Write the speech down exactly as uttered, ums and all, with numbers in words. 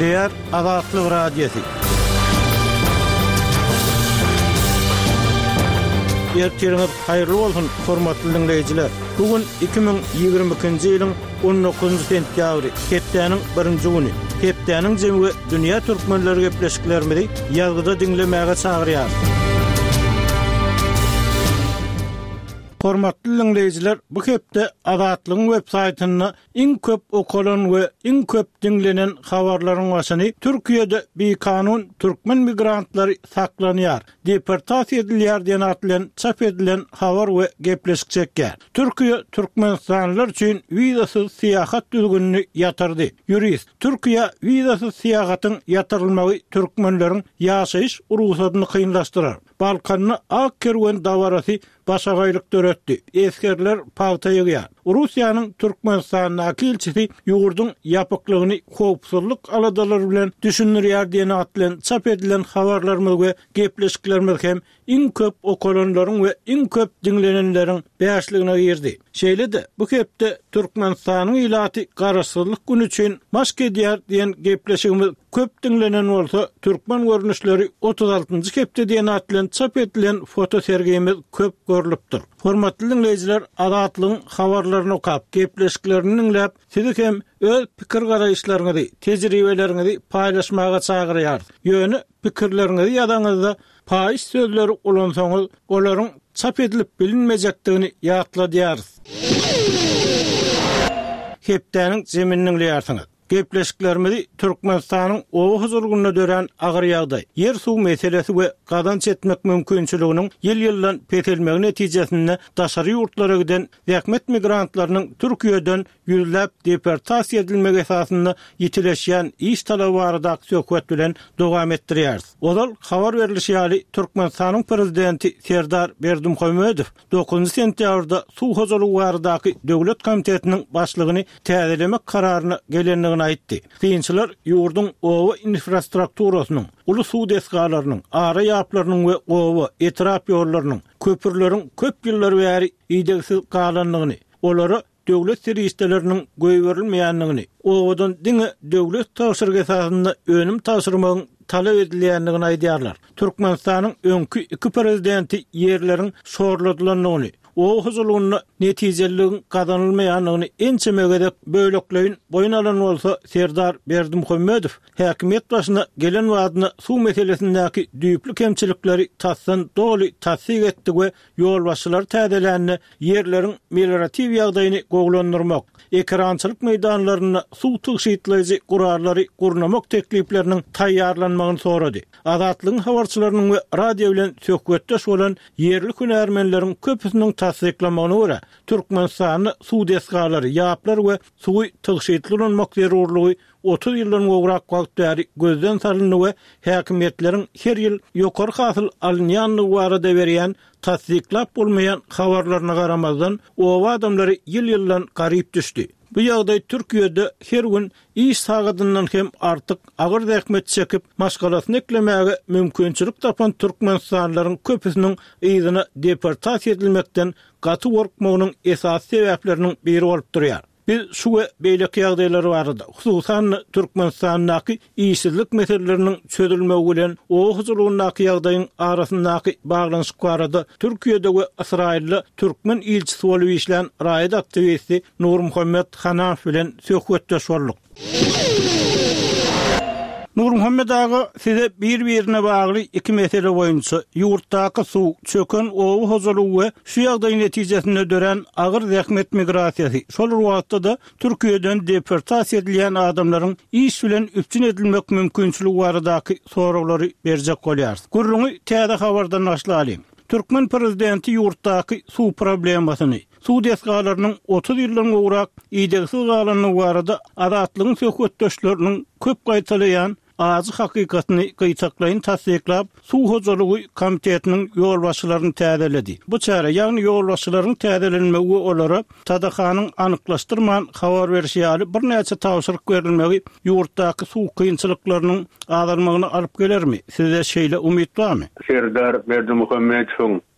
Değer Azatlyk Radiosu. Ertirňiz haýyrly bolsun, hormatly dinleýijiler. Bugün iki bin ýygrimi ikinji ýylyň on dokuzunçy sentýabry, hepdeniň birinji güni. Hepdeniň jemgy dünýä türkmenleri gepleşiklerimizi ýazgyda dinlemäge çagyrýar. Hormatly dinleýijiler, bu hepde Azatlygyň web-saýtyny iň köp okulan we iň köp dinlenen habarlaryň başyny Türkiýede bir kanun türkmen migrantlary saklanýar, deportasiýa edilýär diýen atlan çap edilen habar we gepleşik çekýär. Türkiýe türkmenstanlylar üçin wizasyz syýahat düzgünini ýatyrdy. Jurist, Türkiýe wizasyz syýahatyň ýatyrylmagy türkmenleriň ýaşaýyş urusatını kynlaşdyrar. Balkanyny ak kerwen dawarasy başagaýlyk döretdi. Eskerler pawta ýygýar. Russiýanyň Türkmenistana elçisi ýurduň ýapyklygyny howpsuzlyk aladalary bilen düşünürýär diýen atlan çap edilen habarlarymyz we gepleşiklerimiz hem iň köp okulanlaryň we iň köp dinlenenleriň bäşligine girdi. Şeýle-de bu hepde Türkmenistanyň ilaty garaşsyzlyk güni üçin maşk edýär diýen gepleşigimiz köp dinlenen bolsa, türkmen görnüşleri otuz altıncı hepde diýen atlan çap edilen foto sergimiz köp görülipdir. Hormatly dinleýijiler, Azatlygyň habarlaryny okap, gepleşiklerini dinläp, sizi hem öz pikir garaýşlaryňyzy, tejribeleriňizi paýlaşmaga çagyrýar. Ýöne pikirleriňizi ýadaňyzda paýyş sözleri ulansaňyz, olaryň çap edilip bilinmejekdigini ýatladýar. Hepdeniň zeminini dinleýärsiňiz. Gepleşiklerimizi Türkmenistanyň owa huzurlygyna dören agyr ýagdaý, yer suw meselesi we gadanç etmek mümkinçiliginiň ýyl-ýyldan petelmegi netijesinde daşary ýurtlara giden zähmet migrantlarynyň Türkiýeden ýüzläp deportasiýa edilmegi esasynda ýitileşýän iş talaby barada söhbet bilen dowam etdirýär. Ozal habar berilýäli Türkmenistanyň prezidenti Serdar Berdimuhammedow dokuzunçy sentýabrda suw huzurlygy baradaky döwlet komitetiniň başlygyny täzelemek kararyna gelendigini aýtdy. Kynçylar ýurduň owa infrastrukturasynyň, uly suw desgalarynyň, ara ýaplarynyň we owa etrap ýollarynyň, köpürleriň köp ýyllar bäri ýygdygsyz galanlygyny, olary döwlet serişdeleriniň göýberilmeýänligini, owadan diňe döwlet taşyrgy esasynda önüm taşyrmagyň talap edilýändigini aýdýarlar. Türkmenistanyň öňkü iki prezidenti ýerleriň sorladylanlygyny, o huzurluğuna neticeliğin kazanılmayanlığını ençemegedek bölükleyin boyun alan olsa Serdar Berdimuhammedow häkimet başına gelen vaadına su meselesindeki düýüplük kemçilikleri tassan dolu tasdik etdi we ýolbaşçylar täzelenini yerlerin meliorativ ýagdaýyny goglandyrmak, ekrançylyk meýdanlaryna suw tyşytlaýjy gurarlary gurnamak teklipleriniň taýýarlanmagyny sorady. Azatlygyň habarçylarynyň we radio bilen söhbetdeş bolan yerli hünärmenleriň köpüsiniň tasdiklamagyna görä Türkmenistanyň suw desgalary, ýaplar we suw tyşytlanmak zerurlygy otuz ýyldan gowrak wagt bäri gözden salyndy we häkimetleriň her ýyl ýokary hasyl alynýanlygy barada berýän tasdiklap bolmaýan habarlaryna garamazdan o adamlary ýyl-ýyldan garyp düşdi. Bu ýagdaý Türkiýede her gün iş sagatyndan hem artyk agyr zähmet çekip maşgalasyny eklemäge mümkinçilik tapan türkmenstanlylaryň köpüsiniň ýygyna deportasiýa edilmekden gaty gorkmagynyň esas sebäpleriniň biri bolup durýar. Biz şu we beýleki ýagdaýlary barada, hususan Türkmenistanyň işsizlik meseleläriniň çözülmegi bilen o huzurlygynyň ýagdaýyň arasyndaky baglanyşy barada Türkiýede we Israilde türkmen ilçisi bolup işlän raýat aktivisti Nurmuhammed Hanaf bilen söhbetdeş boldyk. Nurmuhammed ağa size bir-birine bagly iki mesele boýunça ýurtdaky suw, çöken owa huzurlygy we şu ýagdaý netijesinde dören agyr zähmet migrasiýasy, şol wagtda da Türkiýeden deportasiýa edilýän adamlaryň iş bilen üpçün edilmek mümkinçiligi baradaky soraglary berjek bolýar. Gurruňy täze habardan başlaýan. Türkmen prezidenti ýurtdaky suw problemasyny, suw desgalarynyň otuz ýyldan gowrak ýygdygsyz galanlygy barada Azatlygyň söhbetdeşleriniň köp gaýtalaýan azı hakikatyny gyýtaklaýyn tasdiklap suw huzurlygy komitetiniň ýolbaşçylaryny täzeledi. Bu çare ýagny ýolbaşçylaryň täzelenmegi olara tadahanyň anyklaşdyrman habar berýäli bir näçe tawşyryk berilmegi ýurtdaky suw kynçylyklarynyň azalmagyna alyp gelermi? Size şeýle umyt barmy? Serdar Berdimuhammedow